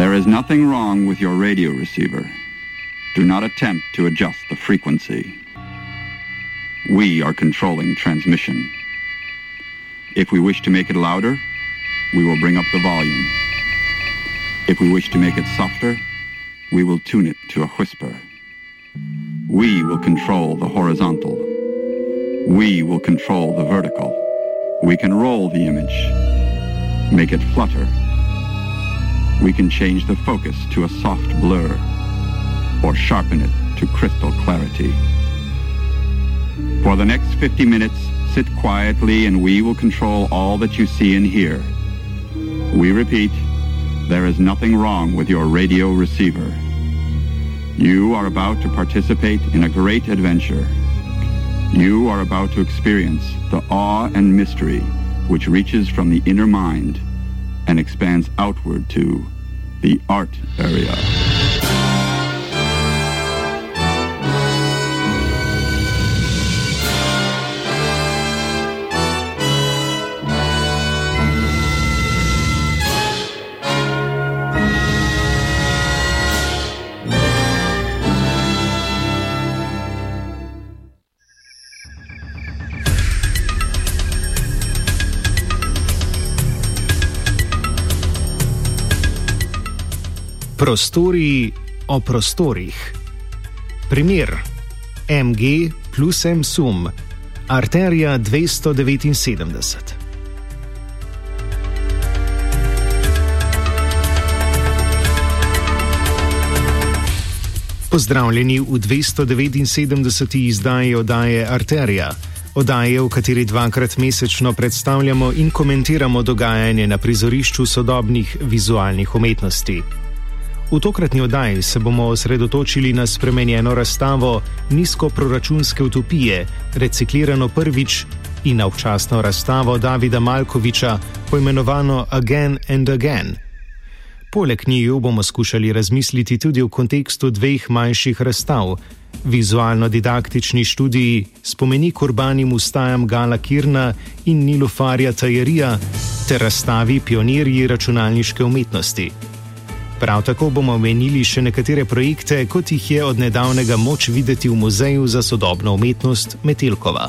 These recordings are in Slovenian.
There is nothing wrong with your radio receiver. Do not attempt to adjust the frequency. We are controlling transmission. If we wish to make it louder, we will bring up the volume. If we wish to make it softer, we will tune it to a whisper. We will control the horizontal. We will control the vertical. We can roll the image, make it flutter. We can change the focus to a soft blur or sharpen it to crystal clarity. For the next 50 minutes, sit quietly and we will control all that you see and hear. We repeat, there is nothing wrong with your radio receiver. You are about to participate in a great adventure. You are about to experience the awe and mystery which reaches from the inner mind and expands outward to the art area. Prostori o prostorih. Primer: MG plus M sum, arterija 279. Pozdravljeni v 279. izdaji oddaje Arterija, oddaje, v kateri dvakrat mesečno predstavljamo in komentiramo dogajanje na prizorišču sodobnih vizualnih umetnosti. V tokratni oddaji se bomo osredotočili na spremenjeno razstavo Nizkoproračunske utopije, reciklirano prvič, in na občasno razstavo Davida Malkoviča, poimenovano Again and Again. Poleg njiju bomo skušali razmisliti tudi v kontekstu dveh manjših razstav: vizualno-didaktični študiji Spomenik urbanim ustajam Gala Kirna in Nilufarja Tajerija ter razstavi Pionirji računalniške umetnosti. Prav tako bomo omenili še nekatere projekte, kot jih je od nedavnega moč videti v Muzeju za sodobno umetnost Metelkova.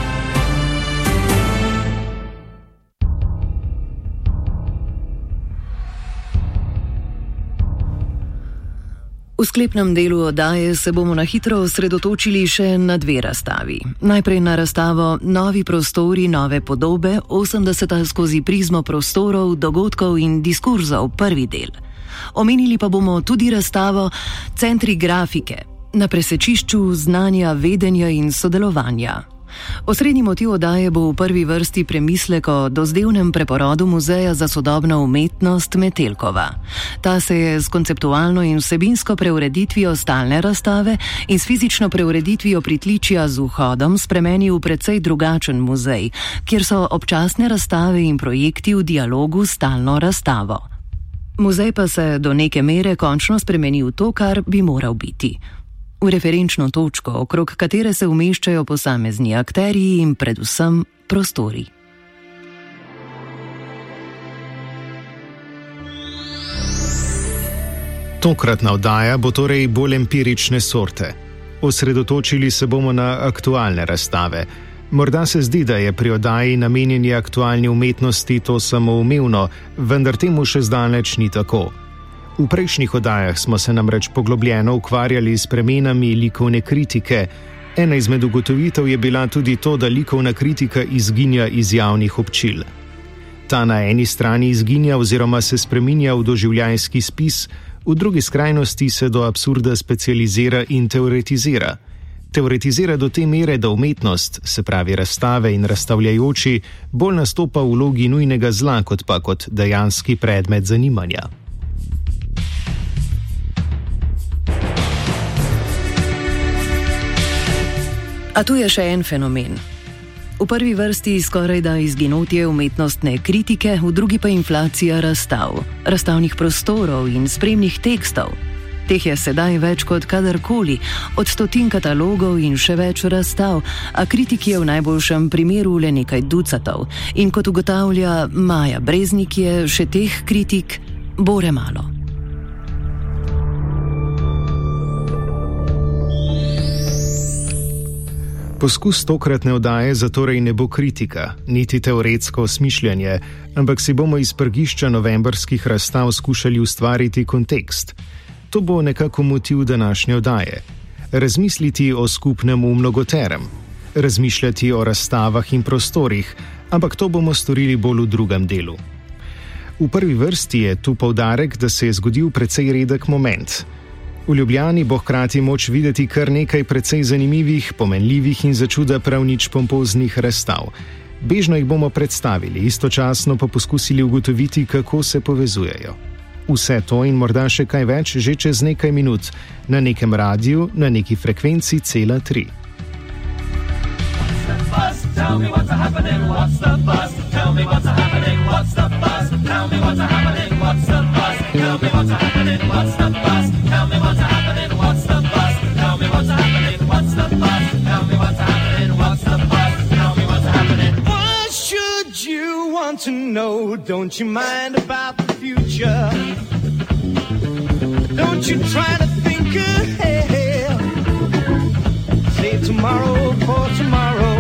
V sklepnem delu oddaje se bomo na hitro osredotočili še na dve razstavi. Najprej na razstavo Novi prostori, nove podobe, 80 skozi prizmo prostorov, dogodkov in diskurzov, prvi del. Omenili pa bomo tudi razstavo Centri grafike, na presečišču znanja, vedenja in sodelovanja. Osrednji motiv oddaje bo v prvi vrsti premislek o dozdevnem preporodu Muzeja za sodobno umetnost Metelkova. Ta se je s konceptualno in vsebinsko preureditvijo stalne razstave in s fizično preureditvijo pritličja z vhodom spremenil v precej drugačen muzej, kjer so občasne razstave in projekti v dialogu s stalno razstavo. Muzej pa se do neke mere končno spremeni v to, kar bi moral biti. V referenčno točko, okrog katere se umeščajo posamezni akterji in predvsem prostori. Tokratna oddaja bo torej bolj empirične sorte. Osredotočili se bomo na aktualne razstave. Morda se zdi, da je pri oddaji namenjeni aktualni umetnosti to samoumevno, vendar temu še zdaleč ni tako. V prejšnjih oddajah smo se namreč poglobljeno ukvarjali s spremenami likovne kritike. Ena izmed ugotovitev je bila tudi to, da likovna kritika izginja iz javnih občil. Ta na eni strani izginja oziroma se spreminja v doživljajski spis, v drugi skrajnosti se do absurda specializira in teoretizira. Teoretizira do te mere, da umetnost, se pravi razstave in razstavljajoči, bolj nastopa v vlogi nujnega zla, kot pa kot dejanski predmet zanimanja. A tu je še en fenomen. V prvi vrsti skorajda izginotje umetnostne kritike, v drugi pa inflacija razstav, razstavnih prostorov in spremnih tekstov. Teh je sedaj več kot kadarkoli, od 100 katalogov in še več razstav, a kritik je v najboljšem primeru le nekaj ducatov. In kot ugotavlja Maja Breznik, je še teh kritik bore malo. Poskus tokratne oddaje zatorej ne bo kritika, niti teoretsko osmišljanje, ampak si bomo iz prgišča novembrskih razstav skušali ustvariti kontekst. To bo nekako motiv današnje oddaje. Razmisliti o skupnem v mnogoterem, razmišljati o razstavah in prostorih, ampak to bomo storili bolj v drugem delu. V prvi vrsti je tu poudarek, da se je zgodil precej redek moment. V Ljubljani bo hkrati moč videti kar nekaj precej zanimivih, pomenljivih in začuda prav nič pompoznih razstav. Bežno jih bomo predstavili, istočasno pa poskusili ugotoviti, kako se povezujejo. Vse to in morda še kaj več že čez nekaj minut, na nekem radiju, na neki frekvenci cela 3. Tell me what's happening, what's the buzz? Tell me what's happening, what's the buzz? Tell me what's happening, what's the buzz? Tell me what's happening, what's the buzz? Tell me what's happening, what's the buzz? Tell me what's happening, what's the buzz? Tell me what's happening, what's the buzz? Tell me what's happening. Why should you want to know? Don't you mind about the future? Don't you try to think ahead? Save tomorrow for tomorrow.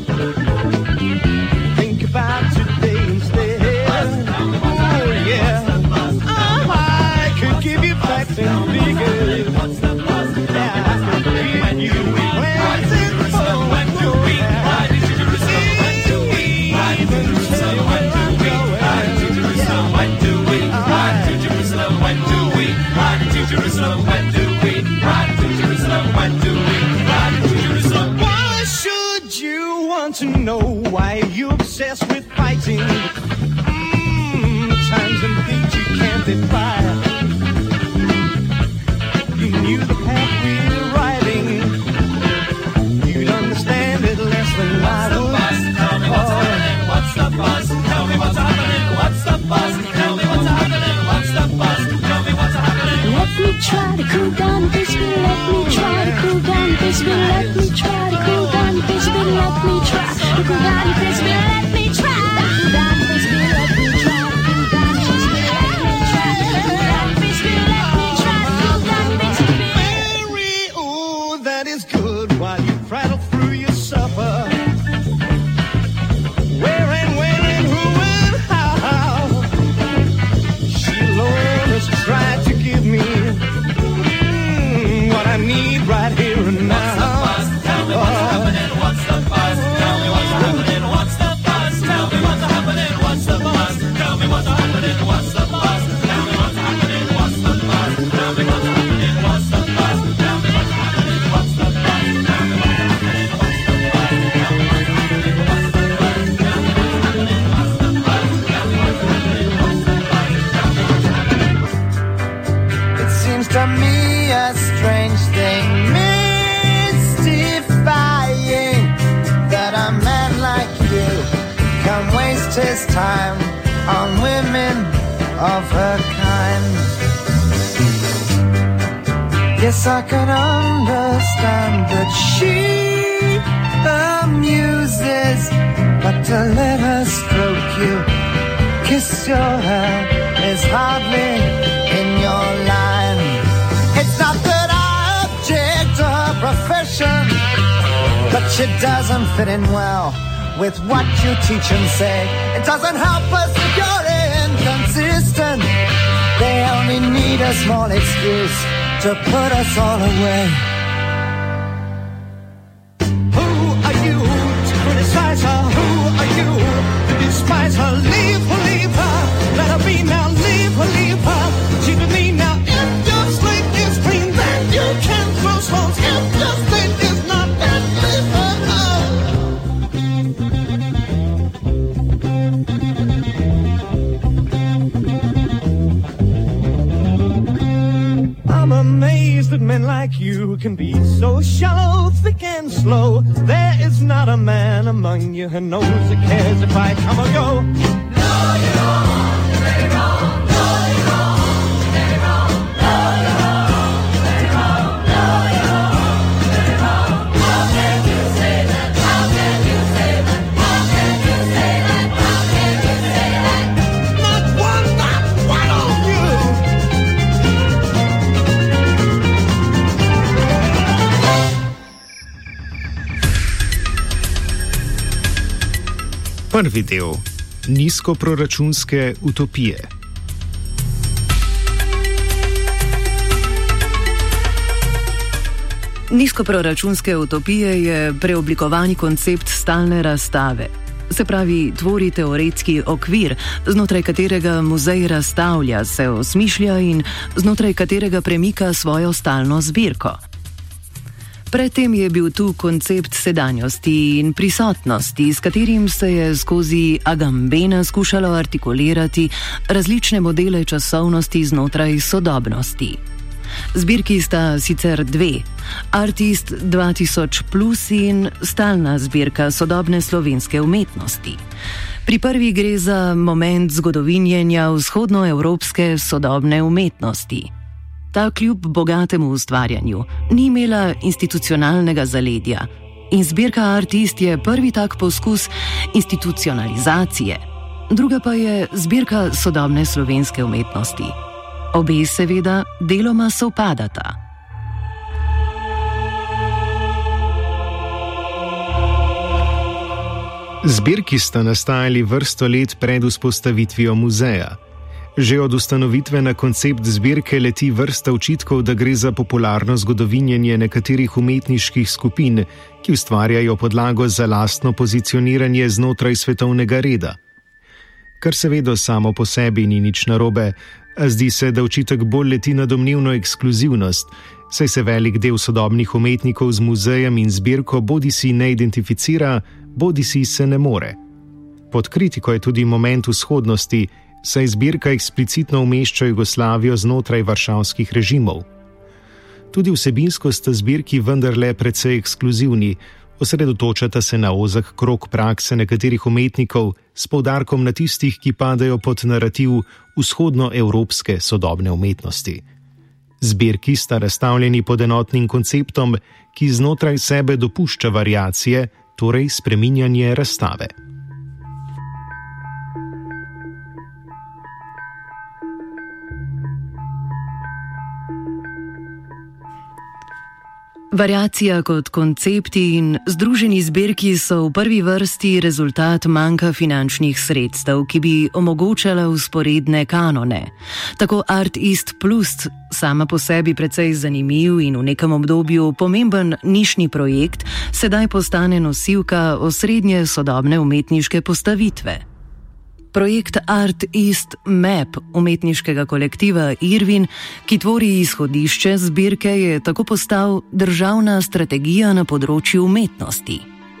Think about today instead. Oh yeah, I could give you facts and figures. Yeah, I could give you plans and plans. When do we ride to Jerusalem? When do we ride to Jerusalem? When do we ride to Jerusalem? When do we ride to Jerusalem? When do we ride to Jerusalem? When do we ride to Jerusalem? When do we ride to Jerusalem? Why should you want to know why you're obsessed with fighting? The times and things you can't defy. You knew the path we were riding. You'd understand it less than I would. Tell me what's happening, what's the buzz? Tell me what's happening, what's the buzz? Tell me what's happening, what's the buzz? Tell me what's happening. Let me try to cool down this bit, let me try to cool down this bit, let me try to cool down this bit, let me try to cool down this bit, let me try to cool down this bit, let me try to cool down this bit, let me try to cool down this bit, let me try to cool down this bit. Mary, oh, that is good while you prattle through your supper. Where and when and who and how. She alone has tried to give me what I need right here and now. What's the buzz? Tell me what's happening. What's the buzz? Tell me what's happening. What's the buzz? Tell me what's happening. What's the buzz? Tell me what's happening. What's the buzz? Tell me what's happening. What's the buzz? Tell me what's happening. What's the buzz? Tell me what's happening. What's the buzz? Tell me what's happening. What's the buzz? Tell me what's happening. What's the buzz? Tell me what's happening. What's the buzz? Tell me what's happening. What's the buzz? Tell me what's happening. It seems to me a strange thing, mystifying, that a man like you can waste his time on women of her kind. Yes, I can understand that she amuses, but to let her stroke you, kiss your hair is hardly in your line. It's not that I object to her profession, but she doesn't fit in well with what you teach and say. It doesn't help us if you're inconsistent. They only need a small excuse to put us all away. Who are you to criticize her? Who are you to despise her? Leave her, let her be now. Leave her. She can be now. If your slate is clean, then you can throw stones. If your slate is not, then leave her alone. I'm amazed that men like you can be so shallow, thick and slow. There is not a man among you who knows or cares if I come or go. No, you're wrong, very wrong. No, you're wrong, very wrong. No, you're wrong, very wrong. No, you're wrong, very wrong. How can you say that? How can you say that? How can you say that? How can you say that? Not one of you. Prvi del. Nizkoproračunske utopije. Nizkoproračunske utopije je preoblikovani koncept stalne razstave. Se pravi, tvori teoretski okvir, znotraj katerega muzej razstavlja, se osmišlja in znotraj katerega premika svojo stalno zbirko. Predtem je bil tu koncept sedanjosti in prisotnosti, s katerim se je skozi Agambena skušalo artikulirati različne modele časovnosti znotraj sodobnosti. Zbirki sta sicer dve: Artist 2000+ in stalna zbirka sodobne slovenske umetnosti. Pri prvi gre za moment zgodovinjenja vzhodnoevropske sodobne umetnosti. Ta kljub bogatemu ustvarjanju ni imela institucionalnega zaledja in zbirka Artist je prvi tak poskus institucionalizacije. Druga pa je zbirka sodobne slovenske umetnosti. Obe seveda deloma sovpadata. Zbirki sta nastajali vrsto let pred vzpostavitvijo muzeja. Že od ustanovitve na koncept zbirke leti vrsta očitkov, da gre za popularno zgodovinjenje nekaterih umetniških skupin, ki ustvarjajo podlago za lastno pozicioniranje znotraj svetovnega reda. Kar seveda samo po sebi ni nič narobe, a zdi se, da očitek bolj leti na domnevno ekskluzivnost, saj se velik del sodobnih umetnikov z muzejem in zbirko bodisi ne identificira, bodisi se ne more. Pod kritiko je tudi moment vzhodnosti, saj zbirka eksplicitno umešča Jugoslavijo znotraj varšavskih režimov. Tudi vsebinsko sta zbirki vendarle precej ekskluzivni, osredotočata se na ozek krog prakse nekaterih umetnikov s poudarkom na tistih, ki padajo pod narativ vzhodnoevropske sodobne umetnosti. Zbirki sta razstavljeni pod enotnim konceptom, ki znotraj sebe dopušča variacije, torej spreminjanje razstave. Variacija kot koncepti in združeni zbirki so v prvi vrsti rezultat manjka finančnih sredstev, ki bi omogočala vzporedne kanone. Tako Artist Plus, sama po sebi precej zanimiv in v nekem obdobju pomemben nišni projekt, sedaj postane nosilka osrednje sodobne umetniške postavitve. Projekt Artist Map umetniškega kolektiva Irvin, ki tvori izhodišče zbirke, je tako postal državna strategija na področju umetnosti.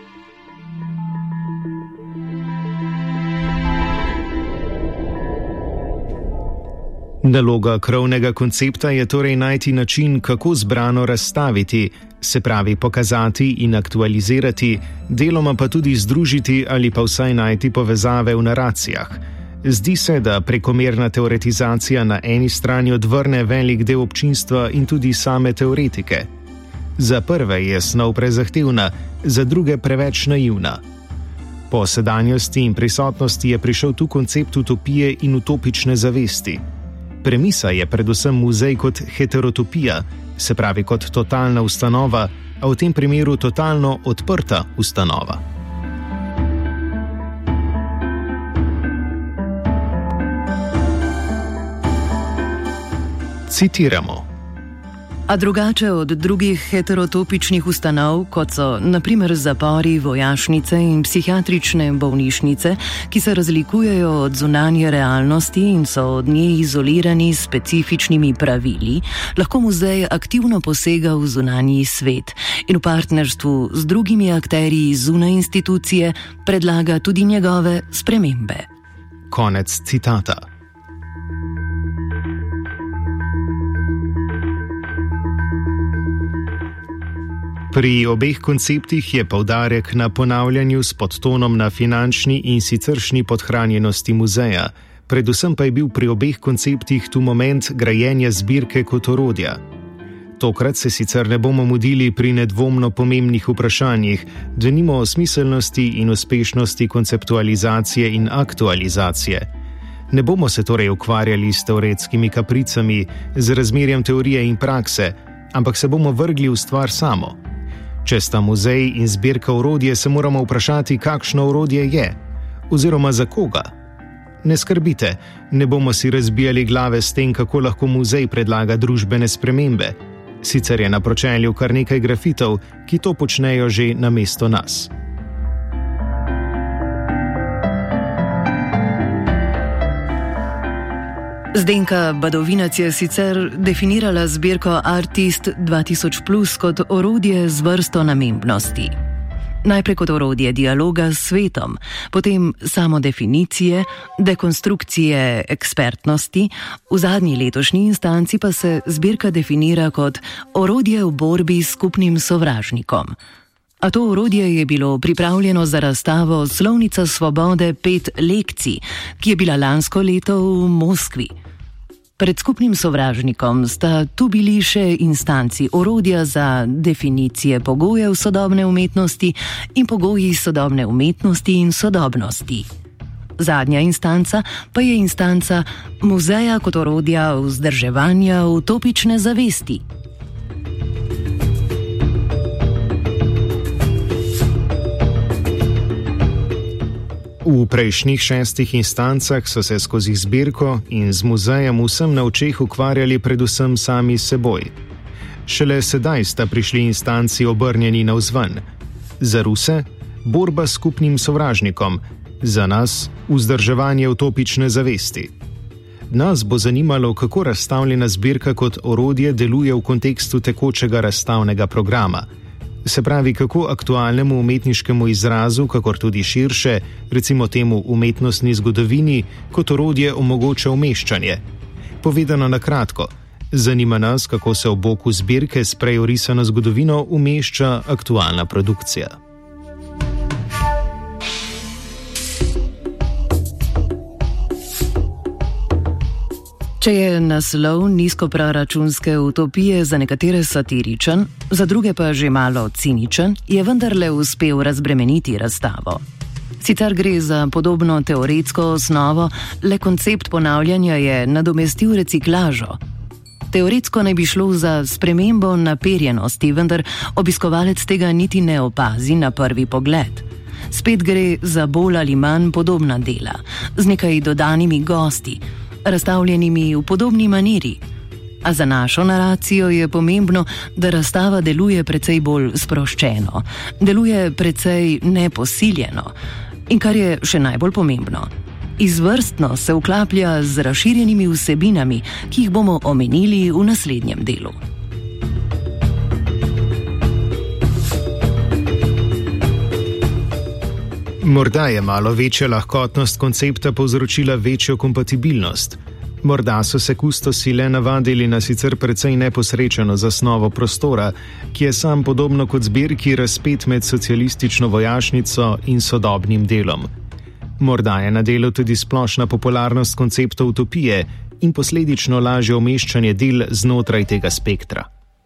Naloga krovnega koncepta je torej najti način, kako zbrano razstaviti, se pravi pokazati in aktualizirati, deloma pa tudi združiti ali pa vsaj najti povezave v naracijah. Zdi se, da prekomerna teoretizacija na eni strani odvrne velik del občinstva in tudi same teoretike. Za prve je snov prezahtevna, za druge preveč naivna. Po sedanjosti in prisotnosti je prišel tu koncept utopije in utopične zavesti. Premisa je predvsem muzej kot heterotopija, se pravi kot totalna ustanova, a v tem primeru totalno odprta ustanova. Citiramo. A drugače od drugih heterotopičnih ustanov, kot so na primer zapori, vojašnice in psihiatrične bolnišnice, ki se razlikujejo od zunanje realnosti in so od nje izolirani s specifičnimi pravili, lahko muzej aktivno posega v zunanji svet in v partnerstvu z drugimi akterji zunaj institucije predlaga tudi njegove spremembe. Konec citata. Pri obeh konceptih je poudarek na ponavljanju s podtonom na finančni in siceršnji podhranjenosti muzeja, predvsem pa je bil pri obeh konceptih tu moment grajenja zbirke kot orodja. Tokrat se sicer ne bomo mudili pri nedvomno pomembnih vprašanjih, denimo o smiselnosti in uspešnosti konceptualizacije in aktualizacije. Ne bomo se torej ukvarjali s teoretskimi kapricami, z razmerjem teorije in prakse, ampak se bomo vrgli v stvar samo. Če sta muzej in zbirka orodje, se moramo vprašati, kakšno orodje je. Oziroma za koga? Ne skrbite, ne bomo si razbijali glave s tem, kako lahko muzej predlaga družbene spremembe. Sicer je na pročelju kar nekaj grafitov, ki to počnejo že namesto nas. Zdenka Badovinac je sicer definirala zbirko Artist 2000+ kot orodje z vrsto namembnosti. Najprej kot orodje dialoga s svetom, potem samodefinicije, dekonstrukcije ekspertnosti, v zadnji letošnji instanci pa se zbirka definira kot orodje v borbi s skupnim sovražnikom. A to orodje je bilo pripravljeno za razstavo Slovnica svobode 5 lekcij, ki je bila lansko leto v Moskvi. Pred skupnim sovražnikom sta tu bili še instanci orodja za definicije pogojev sodobne umetnosti in pogoji sodobne umetnosti in sodobnosti. Zadnja instanca pa je instanca muzeja kot orodja vzdrževanja utopične zavesti. V prejšnjih 6 instancah so se skozi zbirko in z muzejem vsem na očeh ukvarjali predvsem sami s seboj. Šele sedaj sta prišli instanci obrnjeni navzven. Za Ruse borba s skupnim sovražnikom, za nas vzdrževanje utopične zavesti. Nas bo zanimalo, kako razstavljena zbirka kot orodje deluje v kontekstu tekočega razstavnega programa. Se pravi, kako aktualnemu umetniškemu izrazu, kakor tudi širše, recimo temu umetnostni zgodovini, kot orodje omogoča umeščanje. Povedano na kratko, zanima nas, kako se v boku zbirke s prej orisano zgodovino umešča aktualna produkcija. Če je naslov nizkoproračunske utopije za nekatere satiričen, za druge pa že malo ciničen, je vendarle uspel razbremeniti razstavo. Sicer gre za podobno teoretsko osnovo, le koncept ponavljanja je nadomestil reciklažo. Teoretsko naj bi šlo za spremembo naperjenosti, vendar obiskovalec tega niti ne opazi na prvi pogled. Spet gre za bolj ali manj podobna dela, z nekaj dodanimi gosti, razstavljenimi v podobni maniri. A za našo naracijo je pomembno, da razstava deluje precej bolj sproščeno, deluje precej neposiljeno in kar je še najbolj pomembno, izvrstno se vklaplja z razširjenimi vsebinami, ki jih bomo omenili v naslednjem delu. Morda je malo večja lahkotnost koncepta povzročila večjo kompatibilnost. Morda so se kustosi le navadili na sicer precej neposrečeno zasnovo prostora, ki je sam podobno kot zbirki razpet med socialistično vojašnico in sodobnim delom. Morda je na delu tudi splošna popularnost koncepta utopije in posledično lažje umeščanje del znotraj tega spektra.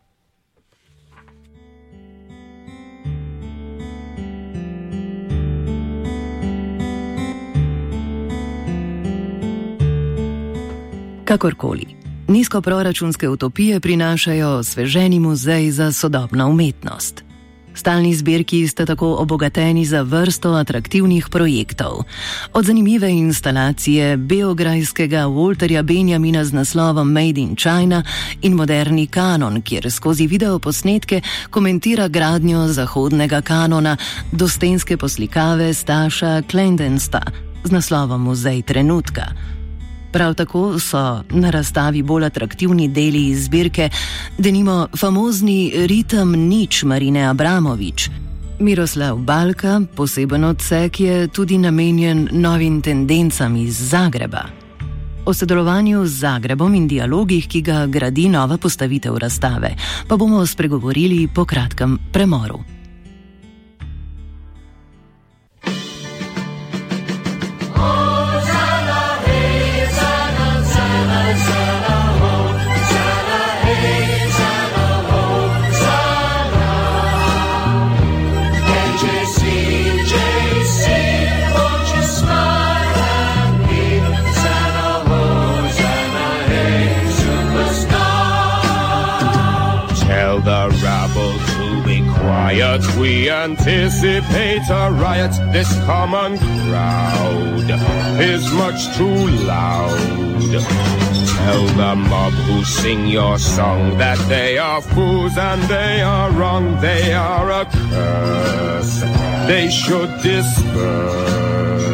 Kakorkoli, nizkoproračunske utopije prinašajo osveženi muzej za sodobno umetnost. Stalni zbirki sta tako obogateni za vrsto atraktivnih projektov. Od zanimive instalacije beograjskega Walterja Benjamina z naslovom Made in China in moderni kanon, kjer skozi videoposnetke komentira gradnjo zahodnega kanona, do stenske poslikave Staša Klendensta z naslovom Muzej trenutka. Prav tako so na razstavi bolj atraktivni deli iz zbirke, denimo famozni Ritem nič Marine Abramovič. Miroslav Balka, poseben odsek, je tudi namenjen novim tendencam iz Zagreba. O sodelovanju z Zagrebom in dialogih, ki ga gradi nova postavitev razstave, pa bomo spregovorili po kratkem premoru. The rabble to be quiet. riot, we anticipate a riot. This common crowd is much too loud. Tell the mob who sing your song that they are fools and they are wrong. They are a curse. They should disperse.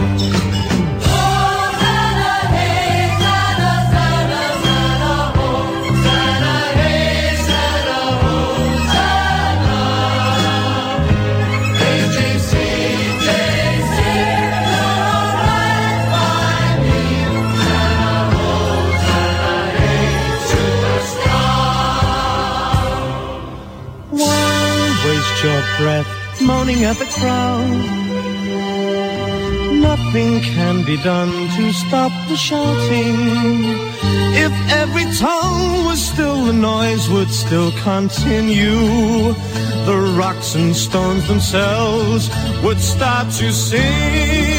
Your breath moaning at the crowd. Nothing can be done to stop the shouting. If every tongue was still, the noise would still continue. The rocks and stones themselves would start to sing.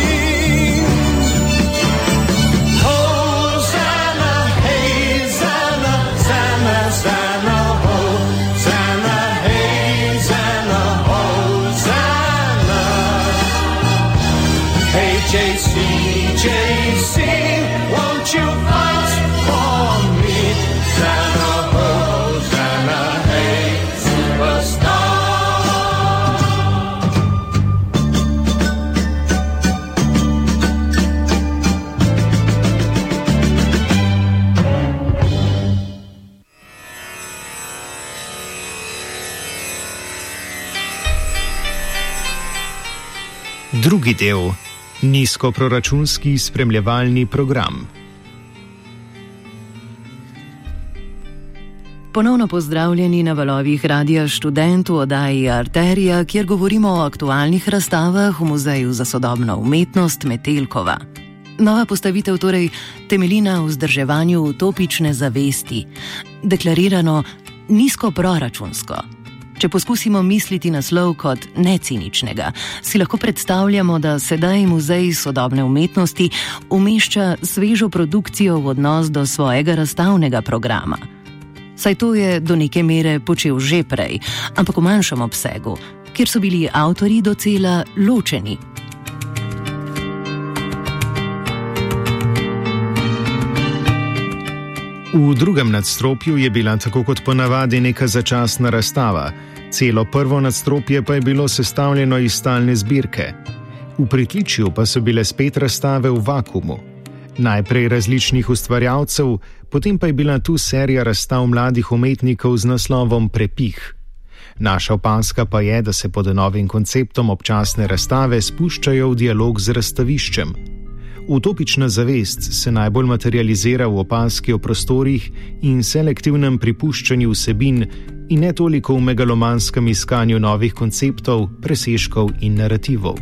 Hosanna, hey, Zanna, Zanna, Zanna, Hosanna, hey, Zanna, Hosanna. Hey, JC, won't you fight for me? Zanna, Hosanna, hey, superstar. Drugi del. Nizkoproračunski spremljevalni program. Ponovno pozdravljeni na valovih Radia Študent v oddaji Arterija, kjer govorimo o aktualnih razstavah v Muzeju za sodobno umetnost Metelkova. Nova postavitev torej temelji na vzdrževanju utopične zavesti, deklarirano nizkoproračunsko. Če poskusimo misliti naslov kot neciničnega, si lahko predstavljamo, da sedaj Muzej sodobne umetnosti umešča svežo produkcijo v odnos do svojega razstavnega programa. Saj to je do neke mere počel že prej, ampak v manjšem obsegu, kjer so bili avtorji docela ločeni. V drugem nadstropju je bila tako kot ponavadi neka začasna razstava, celo prvo nadstropje pa je bilo sestavljeno iz stalne zbirke. V pritličju pa so bile spet razstave v vakuumu. Najprej različnih ustvarjalcev, potem pa je bila tu serija razstav mladih umetnikov z naslovom Prepih. Naša opazka pa je, da se pod novim konceptom občasne razstave spuščajo v dialog z razstaviščem. Utopična zavest se najbolj materializira v opazki o prostorih in selektivnem pripuščanju vsebin in ne toliko v megalomanskem iskanju novih konceptov, presežkov in narativov.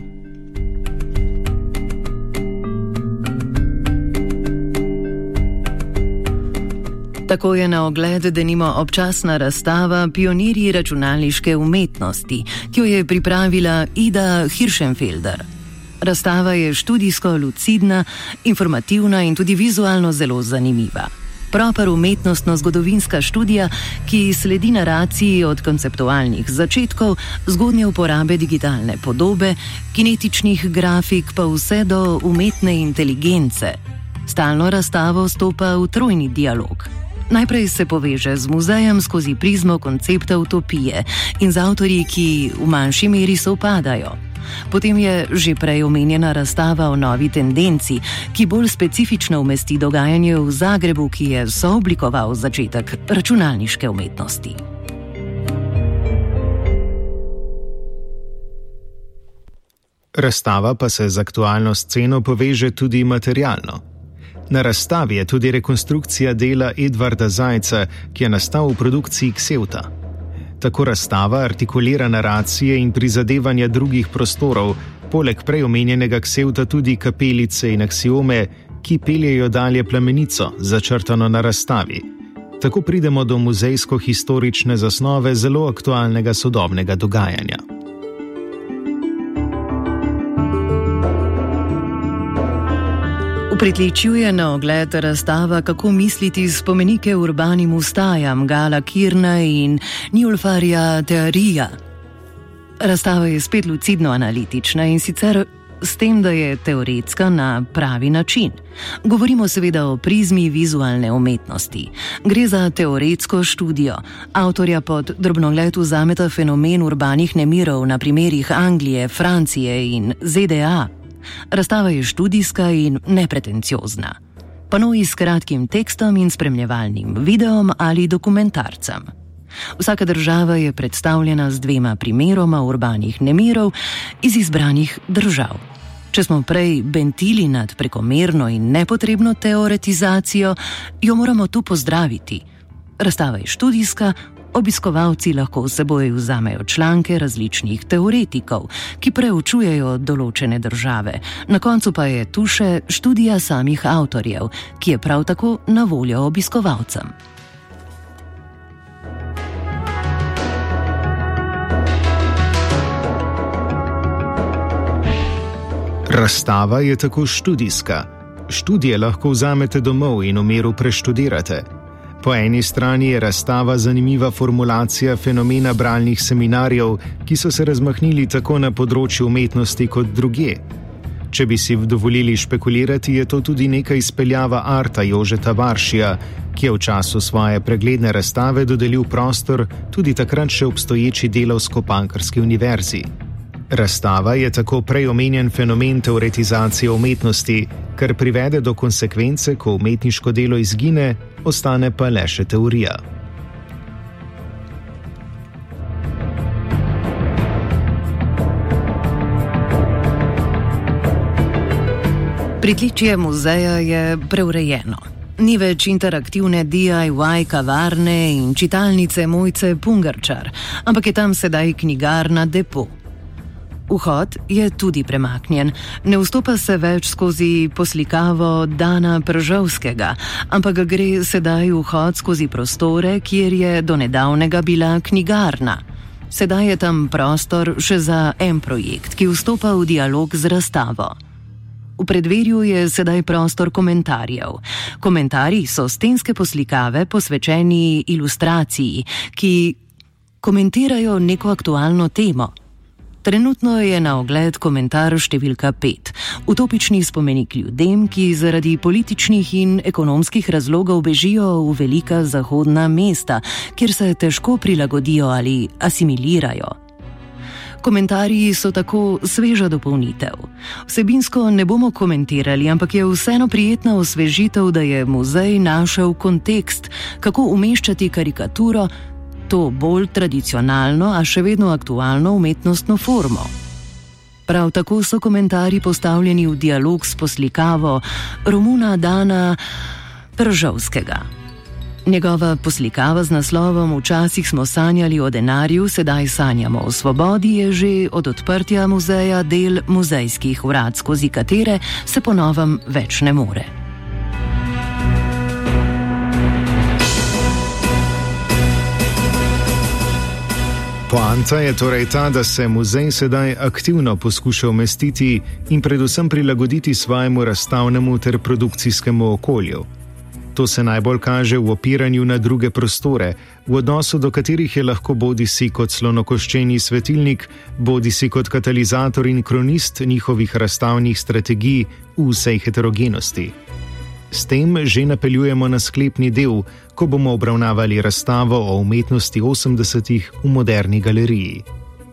Tako je na ogled denimo občasna razstava Pionirji računalniške umetnosti, ki jo je pripravila Ida Hirschenfelder. Razstava je študijsko lucidna, informativna in tudi vizualno zelo zanimiva. Proper umetnostno-zgodovinska študija, ki sledi naraciji od konceptualnih začetkov, zgodnje uporabe digitalne podobe, kinetičnih grafik pa vse do umetne inteligence. Stalno razstavo stopa v trojni dialog. Najprej se poveže z muzejem skozi prizmo koncepta utopije in z avtorji, ki v manjši meri sovpadajo. Potem je že prej omenjena razstava o novi tendenci, ki bolj specifično umesti dogajanje v Zagrebu, ki je sooblikoval začetek računalniške umetnosti. Razstava pa se z aktualno sceno poveže tudi materialno. Na razstavi je tudi rekonstrukcija dela Edvarda Zajca, ki je nastal v produkciji Ksevta. Tako razstava artikulira naracije in prizadevanja drugih prostorov, poleg prej omenjenega Ksevta tudi kapelice in aksiome, ki peljejo dalje plamenico, začrtano na razstavi. Tako pridemo do muzejsko-historične zasnove zelo aktualnega sodobnega dogajanja. V pritličju je na ogled razstava Kako misliti spomenike urbanim ustajam Gala Kirna in Njulfarja Tearija. Razstava je spet lucidno analitična in sicer s tem, da je teoretska na pravi način. Govorimo seveda o prizmi vizualne umetnosti. Gre za teoretsko študijo. Avtorja pod drobnogled vzameta fenomen urbanih nemirov na primerih Anglije, Francije in ZDA. Razstava je študijska in nepretenciozna. Panoji s kratkim tekstom in spremljevalnim videom ali dokumentarcem. Vsaka država je predstavljena z 2 primeroma urbanih nemirov iz izbranih držav. Če smo prej bentili nad prekomerno in nepotrebno teoretizacijo, jo moramo tu pozdraviti. Razstava je študijska, obiskovalci lahko s seboj vzamejo članke različnih teoretikov, ki preučujejo določene države. Na koncu pa je tu še študija samih avtorjev, ki je prav tako na voljo obiskovalcem. Razstava je tako študijska. Študije lahko vzamete domov in v miru preštudirate. Po eni strani je razstava zanimiva formulacija fenomena bralnih seminarjev, ki so se razmahnili tako na področju umetnosti kot drugje. Če bi si dovolili špekulirati, je to tudi neka izpeljava Arta Jožeta Varšija, ki je v času svoje pregledne razstave dodelil prostor tudi takrat še obstoječi Delavsko-Pankrski univerzi. Razstava je tako prej omenjen fenomen teoretizacije umetnosti, kar privede do konsekvence, ko umetniško delo izgine, ostane pa le še teorija. Pritličje muzeja je preurejeno. Ni več interaktivne DIY kavarne in čitalnice Mojce Pungarčar, ampak je tam sedaj knjigarna Depo. Vhod je tudi premaknjen. Ne vstopa se več skozi poslikavo Dana Pržovskega, ampak gre sedaj vhod skozi prostore, kjer je do nedavnega bila knjigarna. Sedaj je tam prostor še za en projekt, ki vstopa v dialog z razstavo. V predverju je sedaj prostor komentarjev. Komentarji so stenske poslikave posvečeni ilustraciji, ki komentirajo neko aktualno temo. Trenutno je na ogled komentar številka 5, utopični spomenik ljudem, ki zaradi političnih in ekonomskih razlogov bežijo v velika zahodna mesta, kjer se težko prilagodijo ali asimilirajo. Komentarji so tako sveža dopolnitev. Vsebinsko ne bomo komentirali, ampak je vseeno prijetna osvežitev, da je muzej našel kontekst, kako umeščati karikaturo, to bolj tradicionalno, a še vedno aktualno umetnostno formo. Prav tako so komentarji postavljeni v dialog s poslikavo Romuna Dana Pržovskega. Njegova poslikava z naslovom Včasih smo sanjali o denarju, sedaj sanjamo o svobodi je že od odprtja muzeja del muzejskih vrat, skozi katere se po novem več ne more. Poanta je torej ta, da se muzej sedaj aktivno poskuša umestiti in predvsem prilagoditi svojemu razstavnemu ter produkcijskemu okolju. To se najbolj kaže v opiranju na druge prostore, v odnosu do katerih je lahko bodisi kot slonokoščeni svetilnik, bodisi kot katalizator in kronist njihovih razstavnih strategij v vsej heterogenosti. S tem že napeljujemo na sklepni del, ko bomo obravnavali razstavo o umetnosti 80-ih v Moderni galeriji.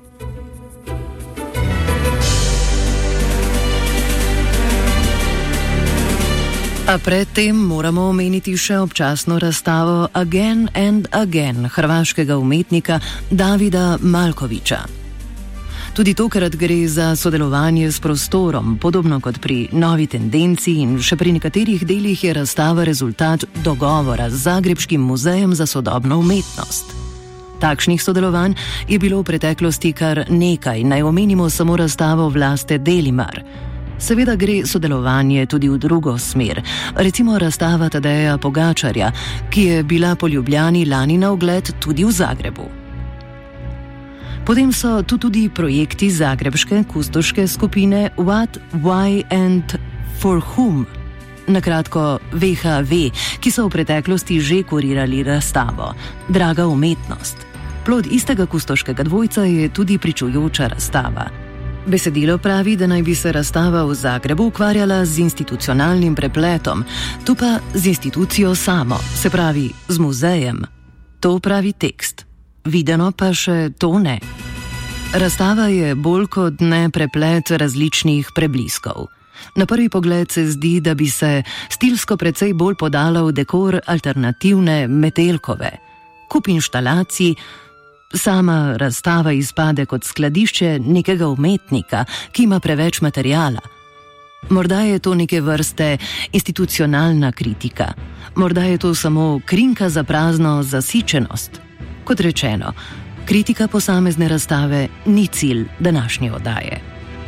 A predtem moramo omeniti še občasno razstavo Again and Again hrvaškega umetnika Davida Malkovića. Tudi tokrat gre za sodelovanje s prostorom, podobno kot pri Novi tendenci, in še pri nekaterih delih je razstava rezultat dogovora z Zagrebškim muzejem za sodobno umetnost. Takšnih sodelovanj je bilo v preteklosti kar nekaj, naj omenimo samo razstavo Vlaste Delimar. Seveda gre sodelovanje tudi v drugo smer, recimo razstava Tadeja Pogačarja, ki je bila po Ljubljani lani na ogled tudi v Zagrebu. Potem so tu tudi projekti zagrebške kustoške skupine What, Why and For Whom, nakratko VHV, ki so v preteklosti že kurirali razstavo Draga umetnost. Plod istega kustoškega dvojca je tudi pričujoča razstava. Besedilo pravi, da naj bi se razstava v Zagrebu ukvarjala z institucionalnim prepletom, tu pa z institucijo samo, se pravi z muzejem. To pravi tekst. Videno pa še to ne. Razstava je bolj kot ne preplet različnih prebliskov. Na prvi pogled se zdi, da bi se stilsko precej bolj podala v dekor alternativne Metelkove. Kup inštalacij, sama razstava izpade kot skladišče nekega umetnika, ki ima preveč materijala. Morda je to neke vrste institucionalna kritika, morda je to samo krinka za prazno zasičenost. Kot rečeno, kritika posamezne razstave ni cilj današnje oddaje.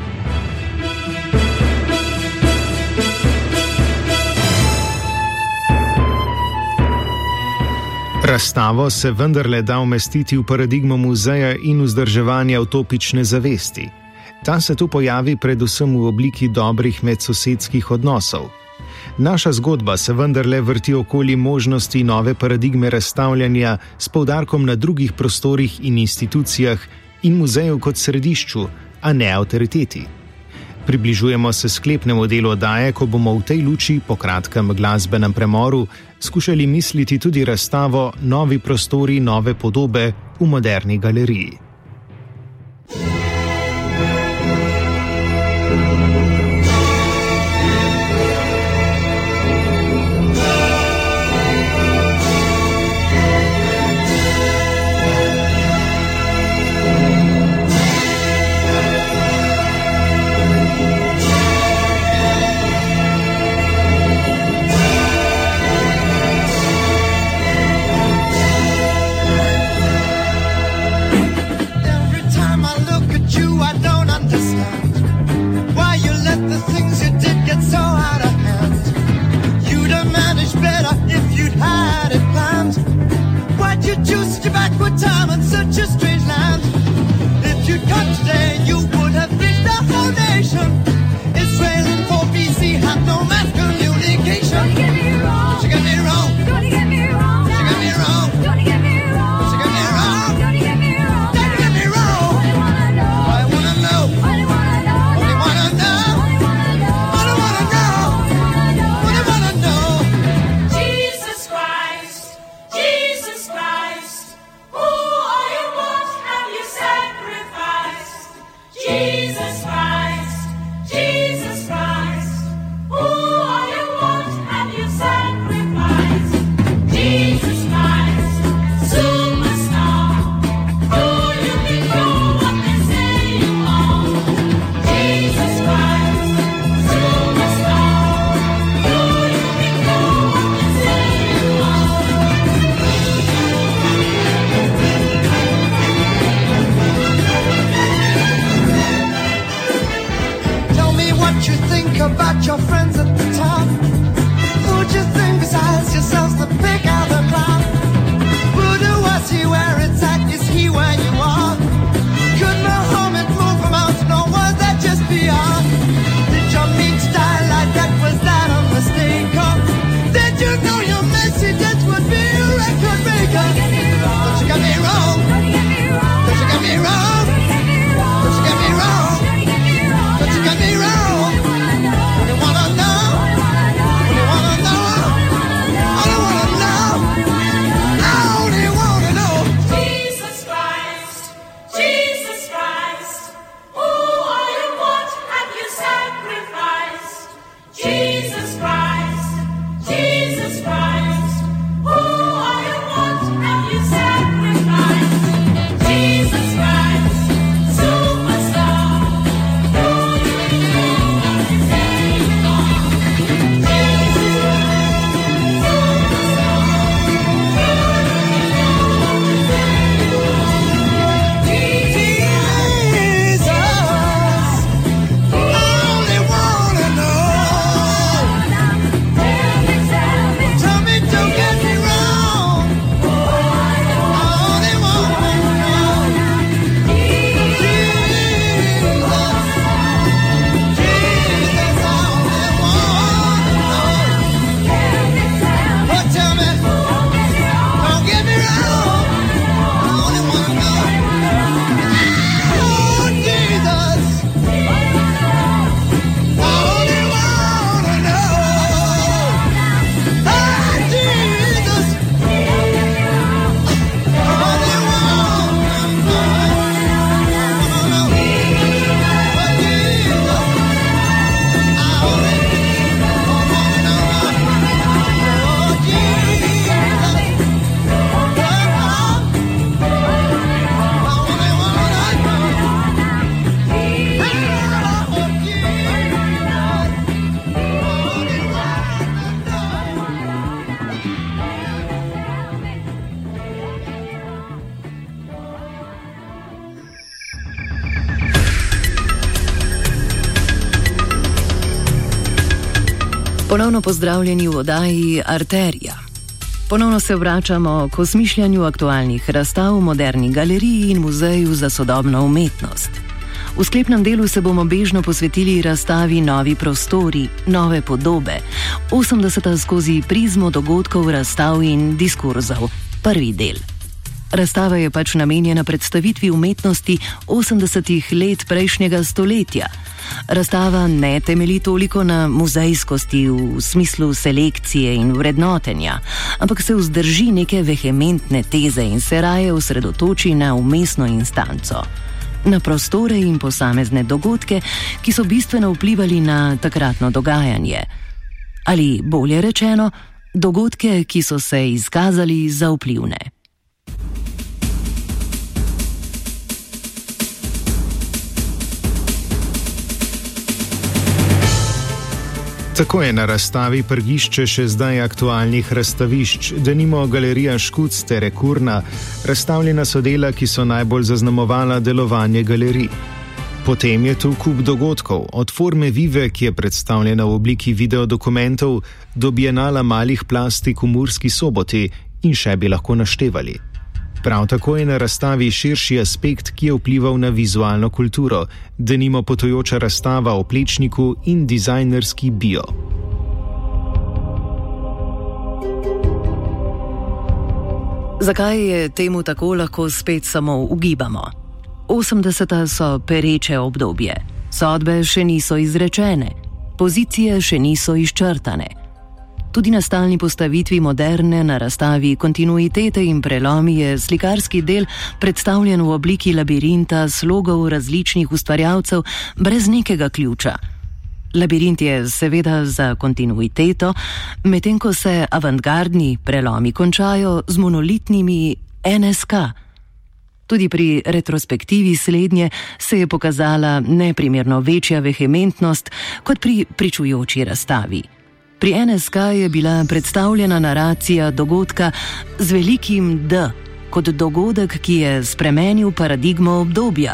Razstavo se vendarle da umestiti v paradigmo muzeja in vzdrževanja utopične zavesti. Ta se tu pojavi predvsem v obliki dobrih medsosedskih odnosov. Naša zgodba se vendarle vrti okoli možnosti nove paradigme razstavljanja s poudarkom na drugih prostorih in institucijah in muzeju kot središču, a ne avtoriteti. Približujemo se sklepnemu delu oddaje, ko bomo v tej luči po kratkem glasbenem premoru skušali misliti tudi razstavo Novi prostori, nove podobe v Moderni galeriji. Jesus Christ, who are you? Ponovno pozdravljeni v oddaji Arterija. Ponovno se vračamo k osmišljanju aktualnih razstav v Moderni galeriji in Muzeju za sodobno umetnost. V sklepnem delu se bomo bežno posvetili razstavi Novi prostori, nove podobe, 80 skozi prizmo dogodkov, razstav in diskurzov, prvi del. Razstava je pač namenjena predstavitvi umetnosti 80 let prejšnjega stoletja. Razstava ne temelji toliko na muzejskosti v smislu selekcije in vrednotenja, ampak se vzdrži neke vehementne teze in se raje osredotoči na umestno instanco, na prostore in posamezne dogodke, ki so bistveno vplivali na takratno dogajanje. Ali bolje rečeno, dogodke, ki so se izkazali za vplivne. Tako je na razstavi prgišče še zdaj aktualnih razstavišč, denimo Galerija Škuc ter Kurna, razstavljena so dela, ki so najbolj zaznamovala delovanje galerij. Potem je tu kup dogodkov, od forme Vive, ki je predstavljena v obliki videodokumentov, do bienala malih plastik v Murski Soboti in še bi lahko naštevali. Prav tako je na razstavi širši aspekt, ki je vplival na vizualno kulturo, denimo potujoča razstava o Plečniku in dizajnerski bio. Zakaj je temu tako, lahko spet samo ugibamo? 80 so pereče obdobje, sodbe še niso izrečene, pozicije še niso izčrtane. Tudi na stalni postavitvi moderne na razstavi Kontinuitete in prelomi je slikarski del predstavljen v obliki labirinta slogov različnih ustvarjalcev brez nekega ključa. Labirint je seveda za kontinuiteto, medtem ko se avantgardni prelomi končajo z monolitnimi NSK. Tudi pri retrospektivi slednje se je pokazala neprimerno večja vehementnost kot pri pričujoči razstavi. Pri NSK je bila predstavljena naracija dogodka z velikim D, kot dogodek, ki je spremenil paradigmo obdobja.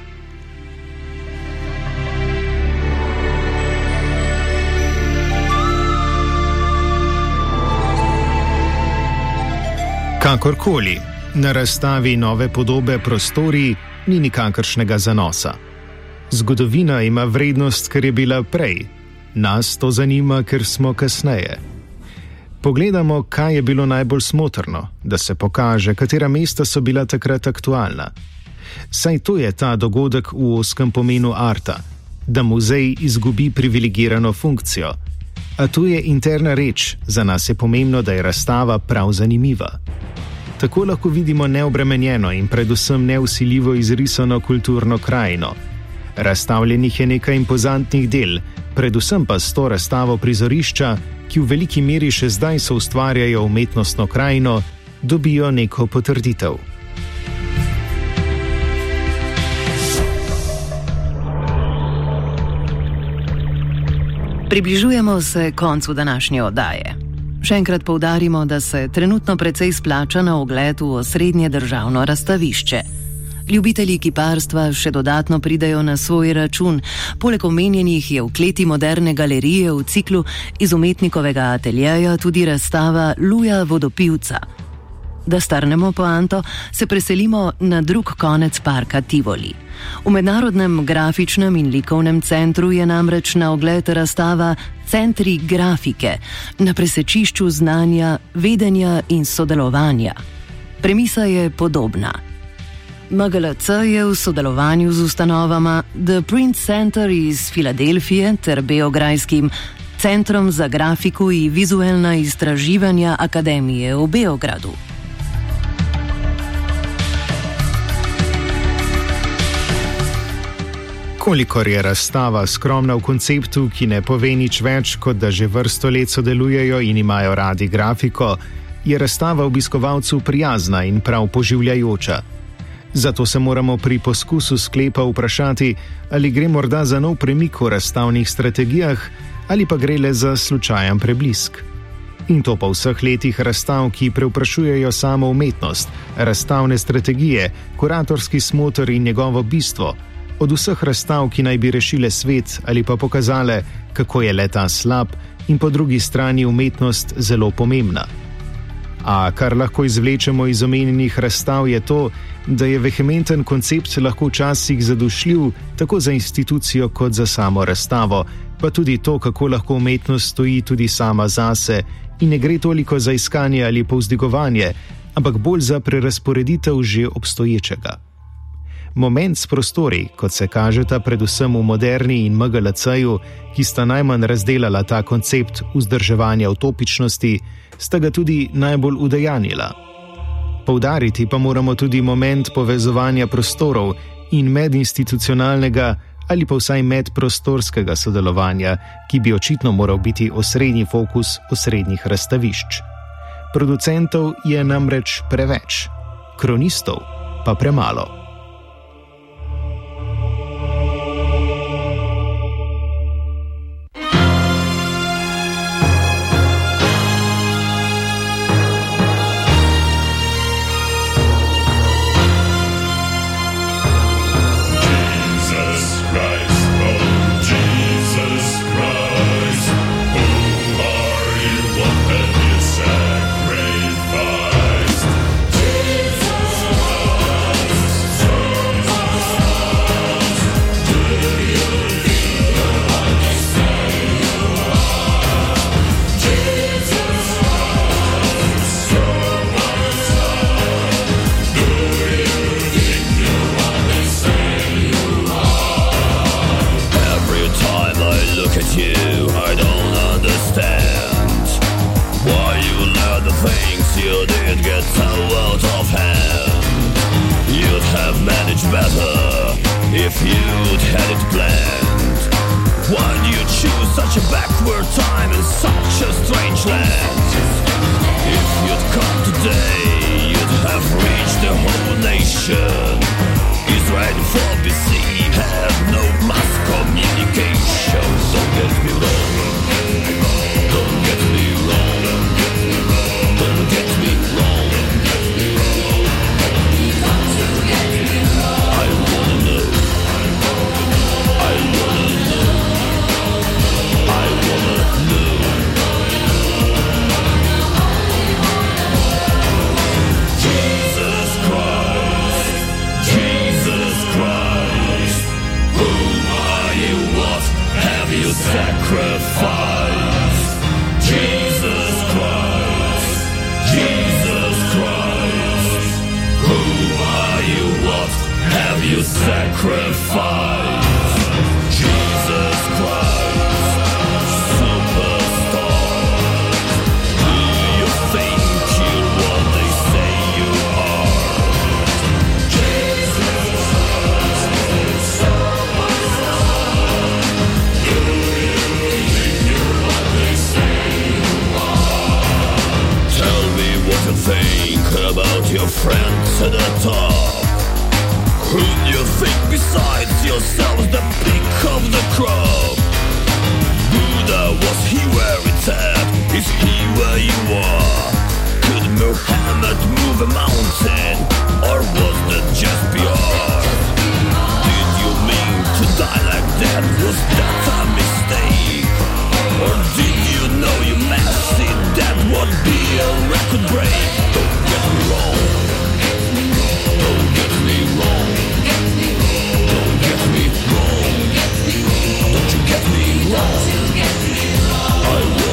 Kakorkoli, na razstavi Nove podobe prostori ni nikakršnega zanosa. Zgodovina ima vrednost, ker je bila prej. Nas to zanima, ker smo kasneje. Pogledamo, kaj je bilo najbolj smotrno, da se pokaže, katera mesta so bila takrat aktualna. Saj to je ta dogodek v ozkem pomenu arta, da muzej izgubi privilegirano funkcijo. A tu je interna reč, za nas je pomembno, da je razstava prav zanimiva. Tako lahko vidimo neobremenjeno in predvsem neusiljivo izrisano kulturno krajino. Razstavljenih je nekaj impozantnih del, predvsem pa s to razstavo prizorišča, ki v veliki meri še zdaj soustvarjajo umetnostno krajino, dobijo neko potrditev. Približujemo se koncu današnje oddaje. Še enkrat poudarimo, da se trenutno precej splača na ogled v osrednje državno razstavišče. Ljubitelji kiparstva še dodatno pridejo na svoj račun. Poleg omenjenih je v kleti Moderne galerije v ciklu iz umetnikovega ateljeja tudi razstava Luja Vodopivca. Da strnemo poanto, se preselimo na drug konec parka Tivoli. V Mednarodnem grafičnem in likovnem centru je namreč na ogled razstava Centri grafike na presečišču znanja, vedenja in sodelovanja. Premisa je podobna. MGLC je v sodelovanju z ustanovama The Print Center iz Filadelfije ter beograjskim Centrom za grafiku i vizualna istraživanja Akademije v Beogradu. Kolikor je razstava skromna v konceptu, ki ne pove nič več, kot da že vrsto let sodelujejo in imajo radi grafiko, je razstava obiskovalcu prijazna in prav poživljajoča. Zato se moramo pri poskusu sklepa vprašati, ali gre morda za nov premik v razstavnih strategijah ali pa gre le za slučajen preblisk. In to po vseh letih razstav, ki prevprašujejo samo umetnost, razstavne strategije, kuratorski smoter in njegovo bistvo, od vseh razstav, ki naj bi rešile svet ali pa pokazale, kako je le ta slab, in po drugi strani umetnost zelo pomembna. A kar lahko izvlečemo iz omenjenih razstav je to, da je vehementen koncept lahko včasih zadošljiv tako za institucijo kot za samo razstavo, pa tudi to, kako lahko umetnost stoji tudi sama zase in ne gre toliko za iskanje ali povzdigovanje, ampak bolj za prerazporeditev že obstoječega. Moment s prostori, kot se kažeta predvsem v Moderni in MGLC-ju, ki sta najmanj razdelala ta koncept vzdrževanja utopičnosti, sta ga tudi najbolj udejanjila. Poudariti pa moramo tudi moment povezovanja prostorov in medinstitucionalnega ali pa vsaj medprostorskega sodelovanja, ki bi očitno moral biti osrednji fokus osrednjih razstavišč. Producentov je namreč preveč, kronistov pa premalo. If you'd had it planned, why'd you choose such a backward time in such a strange land? If you'd come today, you'd have reached the whole nation. Israel for BC had no mass communication. Don't get me wrong, don't get me wrong, don't get me wrong. Sacrifice, Jesus Christ, Jesus Christ. Who are you? What have you sacrificed? Jesus Christ, superstar. Do you think you're what they say you are? Jesus Christ, superstar. Think about your friends at the top. Who do you think besides yourself the pick of the crop? Buddha, was he where it's at? Is he where you are? Could Muhammad move a mountain? Or was that just PR? Did you mean to die like that? Was that a mistake? Or did you know you messed it? That would be a record break. Don't get me wrong. Don't get me wrong. Don't get me wrong. Don't you get me wrong. I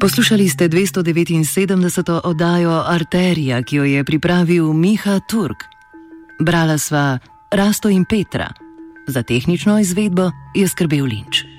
Poslušali ste 279. oddajo Arterija, ki jo je pripravil Miha Turk. Brala sva Rasto in Petra. Za tehnično izvedbo je skrbel Linč.